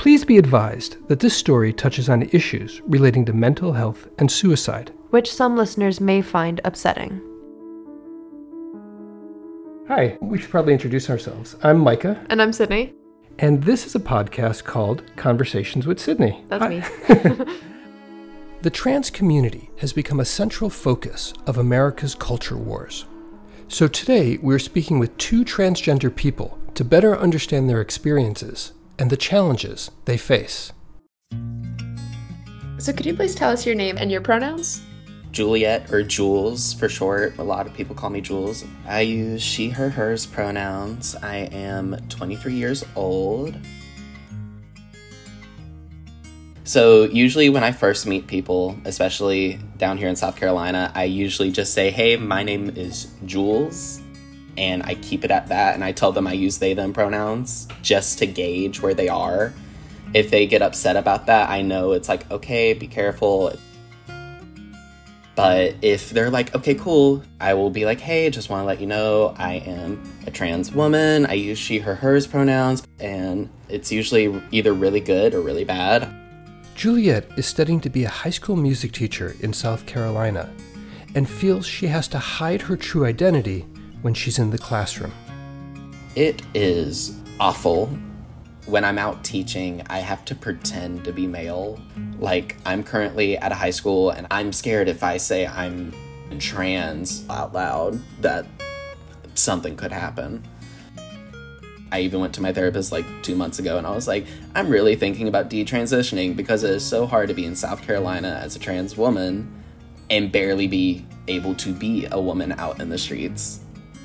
Please be advised that this story touches on issues relating to mental health and suicide, which some listeners may find upsetting. Hi, we should probably introduce ourselves. I'm Micah. And I'm Sydney. And this is a podcast called Conversations with Sydney. That's me. The trans community has become a central focus of America's culture wars. So today, we're speaking with two transgender people to better understand their experiences and the challenges they face. So could you please tell us your name and your pronouns? Juliet, or Jules for short. A lot of people call me Jules. I use she, her, hers pronouns. I am 23 years old. So usually when I first meet people, especially down here in South Carolina, I usually just say, hey, my name is Jules. And I keep it at that. And I tell them I use they, them pronouns just to gauge where they are. If they get upset about that, I know it's like, okay, be careful. But if they're like, okay, cool, I will be like, hey, just want to let you know I am a trans woman. I use she, her, hers pronouns. And it's usually either really good or really bad. Juliet is studying to be a high school music teacher in South Carolina and feels she has to hide her true identity when she's in the classroom. It is awful. When I'm out teaching, I have to pretend to be male. Like, I'm currently at a high school, and I'm scared if I say I'm trans out loud that something could happen. I even went to my therapist like 2 months ago, and I was like, I'm really thinking about detransitioning because it is so hard to be in South Carolina as a trans woman and barely be able to be a woman out in the streets.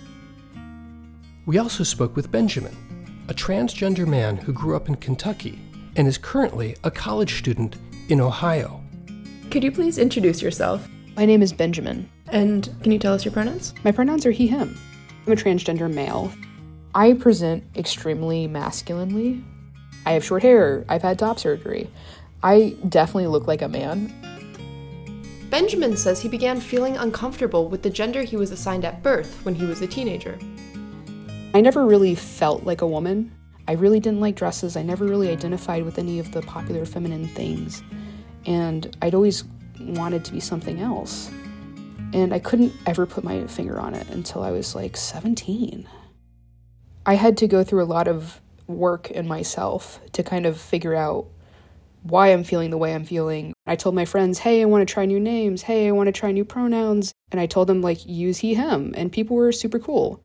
We also spoke with Benjamin, a transgender man who grew up in Kentucky and is currently a college student in Ohio. Could you please introduce yourself? My name is Benjamin. And can you tell us your pronouns? My pronouns are he, him. I'm a transgender male. I present extremely masculinely. I have short hair. I've had top surgery. I definitely look like a man. Benjamin says he began feeling uncomfortable with the gender he was assigned at birth when he was a teenager. I never really felt like a woman. I really didn't like dresses. I never really identified with any of the popular feminine things. And I'd always wanted to be something else. And I couldn't ever put my finger on it until I was like 17. I had to go through a lot of work in myself to kind of figure out why I'm feeling the way I'm feeling. I told my friends, hey, I want to try new names. Hey, I want to try new pronouns. And I told them, like, use he, him. And people were super cool.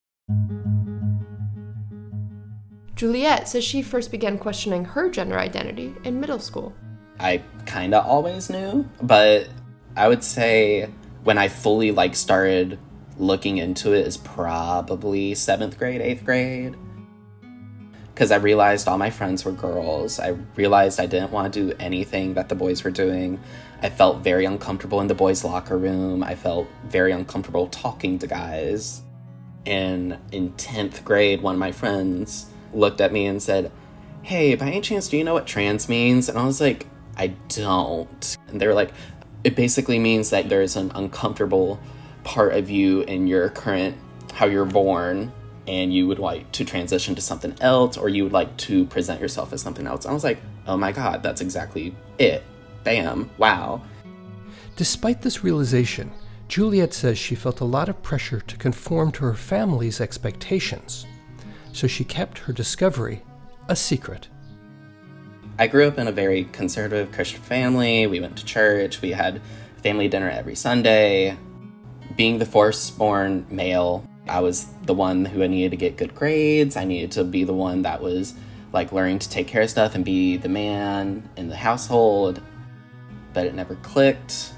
Juliet says she first began questioning her gender identity in middle school. I kind of always knew, but I would say when I fully started looking into it is probably 7th grade, 8th grade. Because I realized all my friends were girls. I realized I didn't want to do anything that the boys were doing. I felt very uncomfortable in the boys' locker room. I felt very uncomfortable talking to guys. And in 10th grade, one of my friends looked at me and said, hey, by any chance, do you know what trans means? And I was like, I don't. And they were like, it basically means that there's an uncomfortable part of you in your current, how you're born, and you would like to transition to something else, or you would like to present yourself as something else. I was like, oh my God, that's exactly it. Bam. Wow. Despite this realization, Juliet says she felt a lot of pressure to conform to her family's expectations. So she kept her discovery a secret. I grew up in a very conservative Christian family. We went to church. We had family dinner every Sunday. Being the firstborn male, I was the one who needed to get good grades. I needed to be the one that was learning to take care of stuff and be the man in the household. But it never clicked.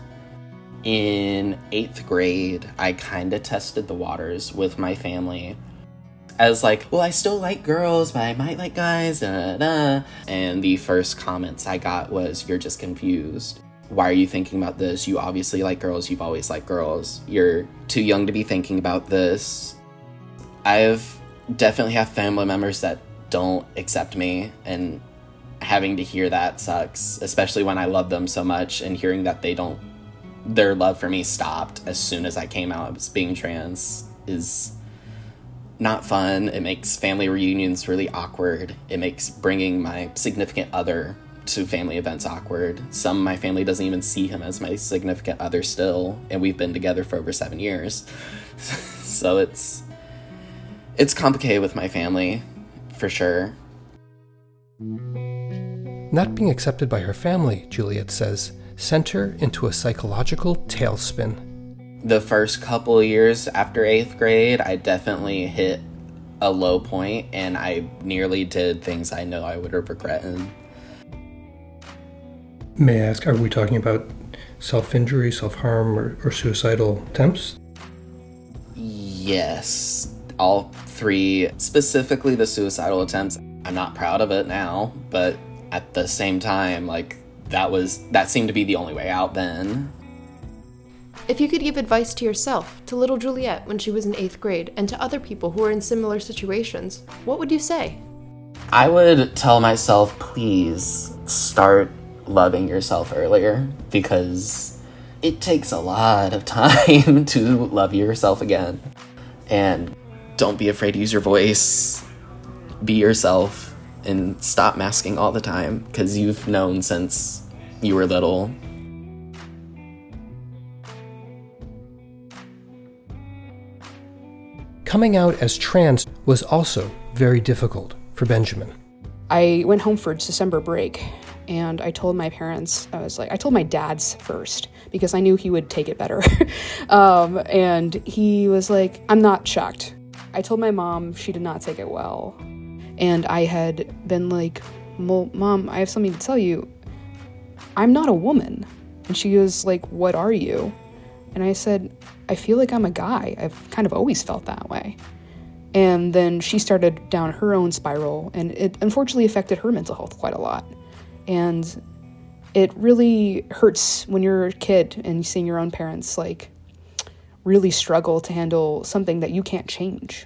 In 8th grade, I kind of tested the waters with my family. I was like, well, I still like girls, but I might like guys, And the first comments I got was, you're just confused. Why are you thinking about this? You obviously like girls. You've always liked girls. You're too young to be thinking about this. I've definitely have family members that don't accept me, and having to hear that sucks, especially when I love them so much, and hearing that their love for me stopped as soon as I came out as being trans is not fun. It makes family reunions really awkward. It makes bringing my significant other to family events awkward. Some of my family doesn't even see him as my significant other still, and we've been together for over 7 years. So it's complicated with my family, for sure. Not being accepted by her family, Juliet says, sent her into a psychological tailspin. The first couple of years after 8th grade, I definitely hit a low point, and I nearly did things I know I would have regretted. May I ask, are we talking about self-injury, self-harm, or suicidal attempts? Yes, all three. Specifically the suicidal attempts. I'm not proud of it now, but at the same time, like, that seemed to be the only way out then. If you could give advice to yourself, to little Juliet when she was in 8th grade, and to other people who are in similar situations, what would you say? I would tell myself, please start loving yourself earlier, because it takes a lot of time to love yourself again. And don't be afraid to use your voice. Be yourself and stop masking all the time, because you've known since you were little. Coming out as trans was also very difficult for Benjamin. I went home for December break, and I told my parents, I told my dad's first, because I knew he would take it better. And he was like, I'm not shocked. I told my mom, she did not take it well. And I had been like, well, Mom, I have something to tell you. I'm not a woman. And she was like, what are you? And I said, I feel like I'm a guy. I've kind of always felt that way. And then she started down her own spiral, and it unfortunately affected her mental health quite a lot. And it really hurts when you're a kid and seeing your own parents like really struggle to handle something that you can't change.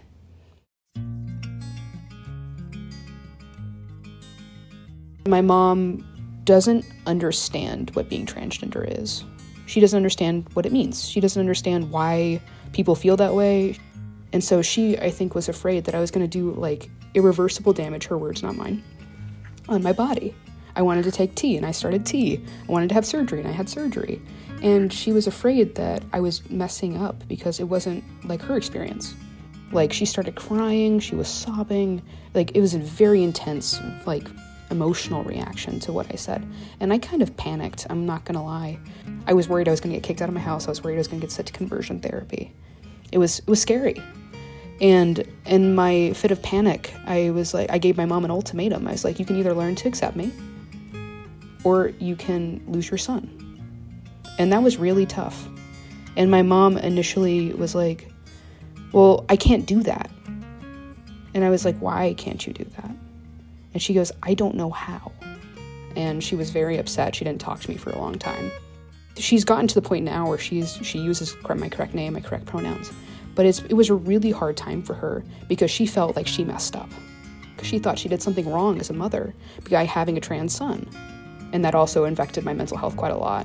My mom doesn't understand what being transgender is. She doesn't understand what it means. She doesn't understand why people feel that way. And so she, I think, was afraid that I was going to do like irreversible damage, her words, not mine, on my body. I wanted to take T, and I started T. I wanted to have surgery, and I had surgery. And she was afraid that I was messing up because it wasn't like her experience. Like, she started crying, she was sobbing. Like, it was a very intense, like, emotional reaction to what I said. And I kind of panicked, I'm not gonna lie. I was worried I was gonna get kicked out of my house. I was worried I was gonna get sent to conversion therapy. It was scary. And in my fit of panic, I gave my mom an ultimatum. I was like, you can either learn to accept me, or you can lose your son. And that was really tough. And my mom initially was like, well, I can't do that. And I was like, why can't you do that? And she goes, I don't know how. And she was very upset. She didn't talk to me for a long time. She's gotten to the point now where she uses my correct name, my correct pronouns. But it was a really hard time for her because she felt like she messed up. Because she thought she did something wrong as a mother by having a trans son. And that also affected my mental health quite a lot.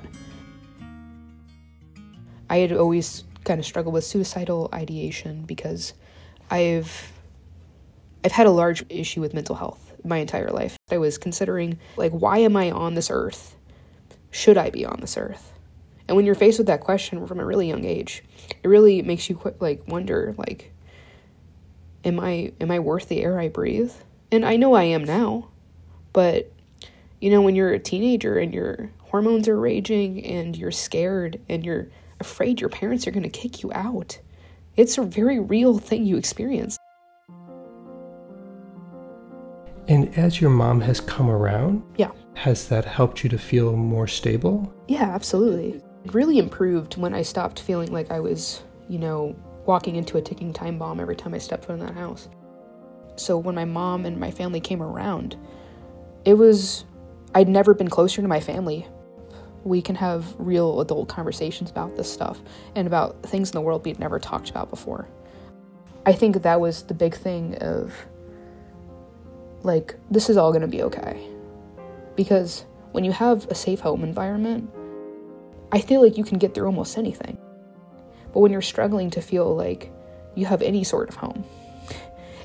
I had always kind of struggled with suicidal ideation because I've had a large issue with mental health my entire life. I was considering, like, why am I on this earth? Should I be on this earth? And when you're faced with that question from a really young age, it really makes you wonder, like, am I worth the air I breathe? And I know I am now, but you know, when you're a teenager and your hormones are raging and you're scared and you're afraid your parents are going to kick you out, it's a very real thing you experience. And as your mom has come around, Yeah. Has that helped you to feel more stable? Yeah, absolutely. It really improved when I stopped feeling like I was, walking into a ticking time bomb every time I stepped foot in that house. So when my mom and my family came around, I'd never been closer to my family. We can have real adult conversations about this stuff and about things in the world we'd never talked about before. I think that was the big thing of, like, this is all going to be okay. Because when you have a safe home environment, I feel like you can get through almost anything. But when you're struggling to feel like you have any sort of home,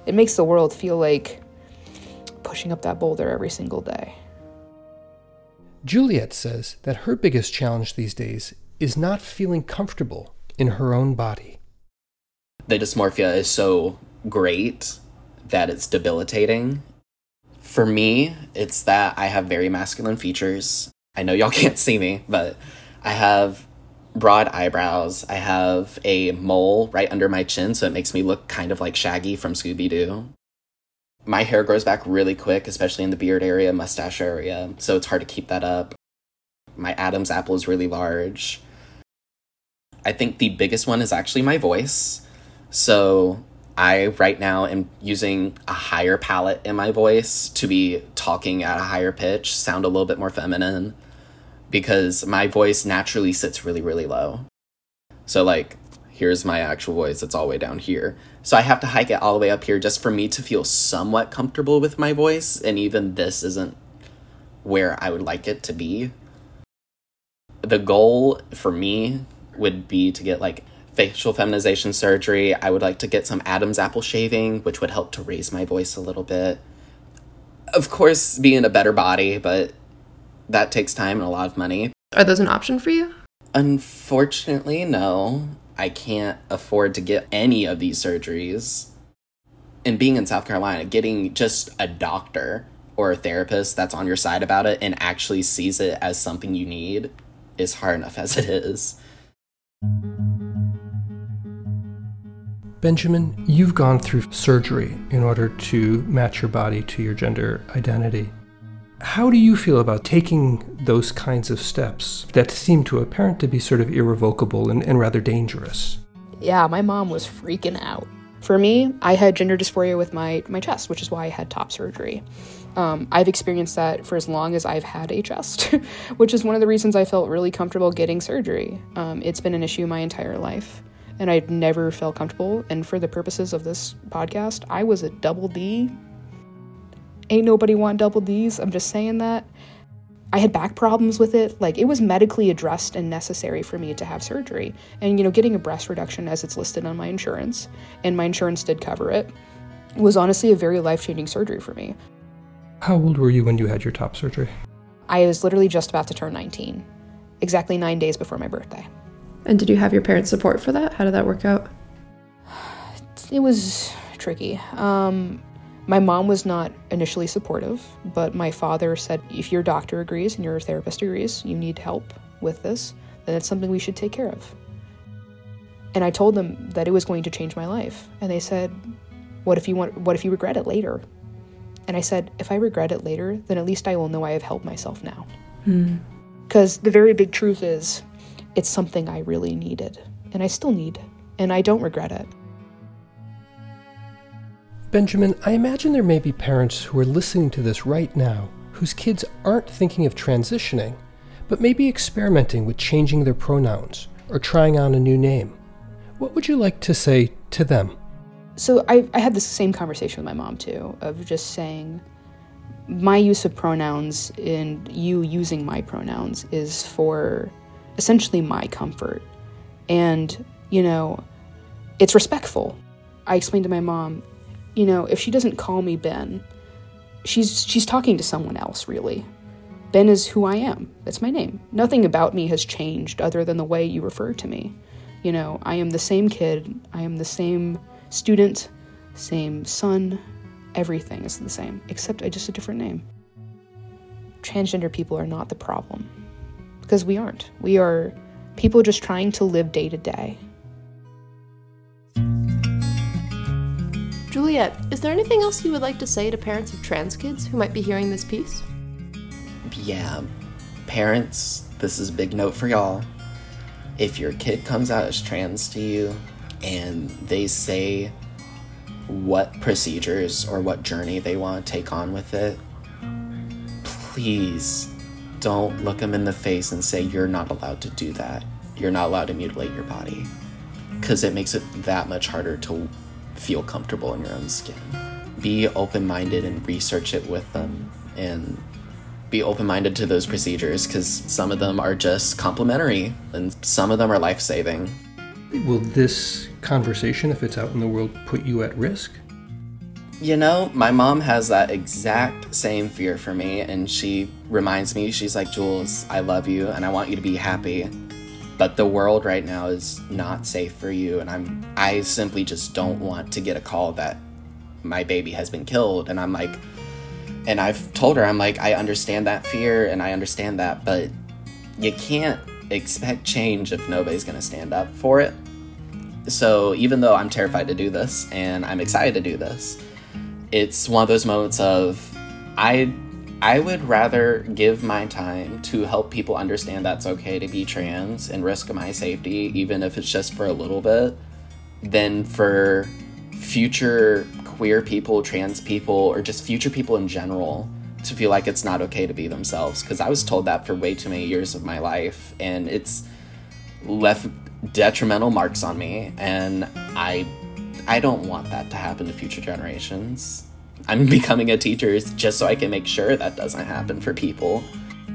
it makes the world feel like pushing up that boulder every single day. Juliet says that her biggest challenge these days is not feeling comfortable in her own body. The dysmorphia is so great that it's debilitating. For me, it's that I have very masculine features. I know y'all can't see me, but I have broad eyebrows. I have a mole right under my chin, so it makes me look kind of like Shaggy from Scooby-Doo. My hair grows back really quick, especially in the beard area, mustache area, so it's hard to keep that up. My Adam's apple is really large. I think the biggest one is actually my voice. So I, right now, am using a higher palette in my voice to be talking at a higher pitch, sound a little bit more feminine, because my voice naturally sits really, really low. So, like, here's my actual voice. It's all the way down here. So I have to hike it all the way up here just for me to feel somewhat comfortable with my voice. And even this isn't where I would like it to be. The goal for me would be to get, like, facial feminization surgery. I would like to get some Adam's apple shaving, which would help to raise my voice a little bit. Of course, be in a better body, but that takes time and a lot of money. Are those an option for you? Unfortunately, no. I can't afford to get any of these surgeries. And being in South Carolina, getting just a doctor or a therapist that's on your side about it and actually sees it as something you need is hard enough as it is. Benjamin, you've gone through surgery in order to match your body to your gender identity. How do you feel about taking those kinds of steps that seem to a parent to be sort of irrevocable and rather dangerous? Yeah, my mom was freaking out. For me, I had gender dysphoria with my chest, which is why I had top surgery. I've experienced that for as long as I've had a chest, which is one of the reasons I felt really comfortable getting surgery. It's been an issue my entire life, and I'd never felt comfortable. And for the purposes of this podcast, I was a double D. Ain't nobody want double Ds. I'm just saying that. I had back problems with it. Like, it was medically addressed and necessary for me to have surgery. And, getting a breast reduction as it's listed on my insurance, and my insurance did cover it, was honestly a very life-changing surgery for me. How old were you when you had your top surgery? I was literally just about to turn 19, exactly 9 days before my birthday. And did you have your parents' support for that? How did that work out? It was tricky. My mom was not initially supportive, but my father said, if your doctor agrees and your therapist agrees, you need help with this, then it's something we should take care of. And I told them that it was going to change my life. And they said, what if you regret it later? And I said, if I regret it later, then at least I will know I have helped myself now. Because the very big truth is, it's something I really needed, and I still need, and I don't regret it. Benjamin, I imagine there may be parents who are listening to this right now whose kids aren't thinking of transitioning, but maybe experimenting with changing their pronouns or trying on a new name. What would you like to say to them? So I had this same conversation with my mom, too, of just saying, my use of pronouns and you using my pronouns is for essentially my comfort. And, it's respectful. I explained to my mom, if she doesn't call me Ben, she's talking to someone else, really. Ben is who I am. That's my name. Nothing about me has changed other than the way you refer to me. I am the same kid. I am the same student, same son. Everything is the same, except just a different name. Transgender people are not the problem, because we aren't. We are people just trying to live day to day. Juliet, is there anything else you would like to say to parents of trans kids who might be hearing this piece? Yeah, parents, this is a big note for y'all. If your kid comes out as trans to you and they say what procedures or what journey they want to take on with it, please don't look them in the face and say you're not allowed to do that. You're not allowed to mutilate your body, because it makes it that much harder to feel comfortable in your own skin. Be open-minded and research it with them, and be open-minded to those procedures, because some of them are just complimentary and some of them are life-saving. Will this conversation, if it's out in the world, put you at risk? You know, my mom has that exact same fear for me, and she reminds me, she's like, Jules, I love you and I want you to be happy, but the world right now is not safe for you, and I simply just don't want to get a call that my baby has been killed. And I'm like, and I've told her, I'm like, I understand that fear and I understand that, but you can't expect change if nobody's gonna stand up for it. So even though I'm terrified to do this and I'm excited to do this, it's one of those moments of I would rather give my time to help people understand that's okay to be trans and risk my safety, even if it's just for a little bit, than for future queer people, trans people, or just future people in general to feel like it's not okay to be themselves. Because I was told that for way too many years of my life, and it's left detrimental marks on me, and I don't want that to happen to future generations. I'm becoming a teacher just so I can make sure that doesn't happen for people.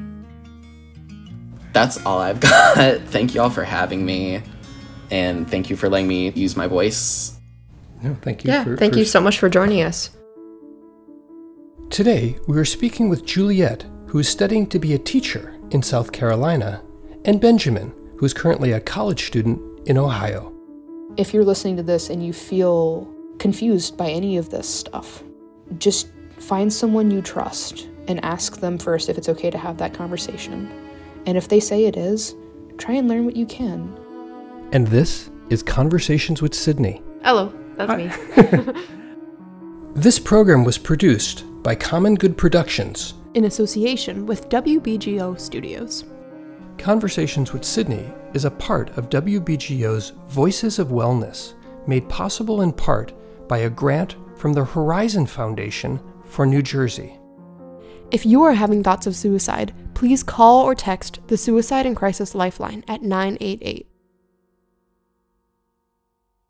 That's all I've got. Thank you all for having me, and thank you for letting me use my voice. No, thank you. Thank you so much for joining us. Today, we are speaking with Juliet, who is studying to be a teacher in South Carolina, and Benjamin, who is currently a college student in Ohio. If you're listening to this and you feel confused by any of this stuff, just find someone you trust and ask them first if it's okay to have that conversation. And if they say it is, try and learn what you can. And this is Conversations with Sydney. Hello, that's me. This program was produced by Common Good Productions In association with WBGO Studios. Conversations with Sydney is a part of WBGO's Voices of Wellness, made possible in part by a grant from the Horizon Foundation for New Jersey. If you are having thoughts of suicide, please call or text the Suicide and Crisis Lifeline at 988.